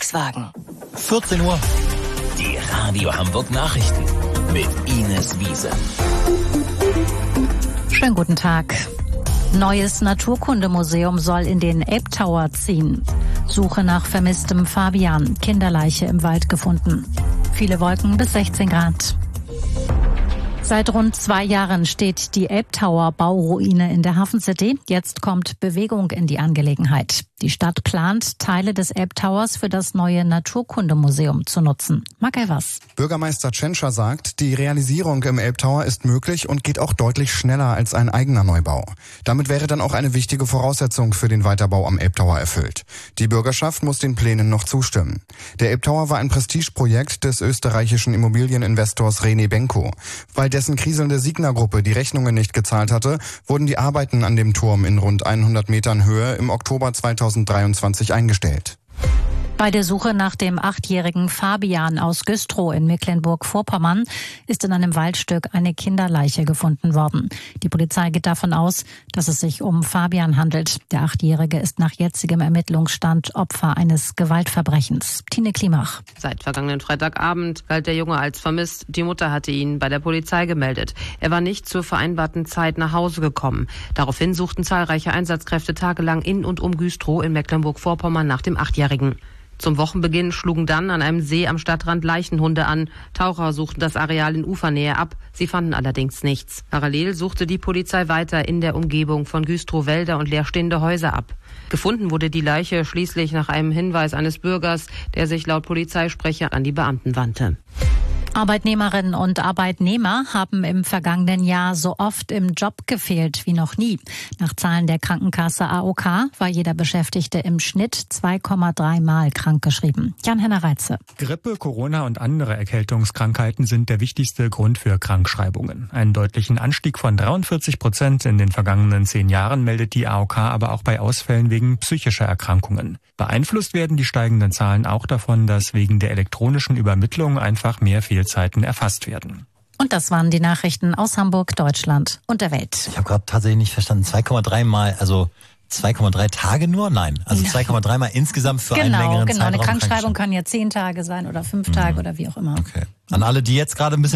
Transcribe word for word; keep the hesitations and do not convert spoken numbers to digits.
Volkswagen. vierzehn Uhr. Die Radio Hamburg Nachrichten mit Ines Wiese. Schönen guten Tag. Neues Naturkundemuseum soll in den Elbtower ziehen. Suche nach vermisstem Fabian. Kinderleiche im Wald gefunden. Viele Wolken bis sechzehn Grad. Seit rund zwei Jahren steht die Elbtower-Bauruine in der Hafen City. Jetzt kommt Bewegung in die Angelegenheit. Die Stadt plant, Teile des Elbtowers für das neue Naturkundemuseum zu nutzen. Mag er was? Bürgermeister Tschentscher sagt, die Realisierung im Elbtower ist möglich und geht auch deutlich schneller als ein eigener Neubau. Damit wäre dann auch eine wichtige Voraussetzung für den Weiterbau am Elbtower erfüllt. Die Bürgerschaft muss den Plänen noch zustimmen. Der Elbtower war ein Prestigeprojekt des österreichischen Immobilieninvestors René Benko. Weil dessen kriselnde Signa-Gruppe die Rechnungen nicht gezahlt hatte, wurden die Arbeiten an dem Turm in rund hundert Metern Höhe im Oktober zweitausenddreiundzwanzig eingestellt. Bei der Suche nach dem achtjährigen Fabian aus Güstrow in Mecklenburg-Vorpommern ist in einem Waldstück eine Kinderleiche gefunden worden. Die Polizei geht davon aus, dass es sich um Fabian handelt. Der Achtjährige ist nach jetzigem Ermittlungsstand Opfer eines Gewaltverbrechens. Tine Klimach. Seit vergangenen Freitagabend galt der Junge als vermisst. Die Mutter hatte ihn bei der Polizei gemeldet. Er war nicht zur vereinbarten Zeit nach Hause gekommen. Daraufhin suchten zahlreiche Einsatzkräfte tagelang in und um Güstrow in Mecklenburg-Vorpommern nach dem Achtjährigen. Zum Wochenbeginn schlugen dann an einem See am Stadtrand Leichenhunde an. Taucher suchten das Areal in Ufernähe ab. Sie fanden allerdings nichts. Parallel suchte die Polizei weiter in der Umgebung von Güstrow Wälder und leerstehende Häuser ab. Gefunden wurde die Leiche schließlich nach einem Hinweis eines Bürgers, der sich laut Polizeisprecher an die Beamten wandte. Arbeitnehmerinnen und Arbeitnehmer haben im vergangenen Jahr so oft im Job gefehlt wie noch nie. Nach Zahlen der Krankenkasse A O K war jeder Beschäftigte im Schnitt zwei Komma drei Mal krankgeschrieben. Jan-Henner Reitze. Grippe, Corona und andere Erkältungskrankheiten sind der wichtigste Grund für Krankschreibungen. Einen deutlichen Anstieg von dreiundvierzig Prozent in den vergangenen zehn Jahren meldet die A O K aber auch bei Ausfällen wegen psychischer Erkrankungen. Beeinflusst werden die steigenden Zahlen auch davon, dass wegen der elektronischen Übermittlung einfach mehr Fehlzeiten erfasst werden. Und das waren die Nachrichten aus Hamburg, Deutschland und der Welt. Ich habe gerade tatsächlich nicht verstanden. zwei Komma drei Mal, also zwei Komma drei Tage nur? Nein, also zwei Komma drei Mal insgesamt für genau, einen längeren genau. Zeitraum. Eine Krankschreibung kann ja zehn Tage sein oder fünf Tage mhm. oder wie auch immer. Okay. An alle, die jetzt gerade ein bisschen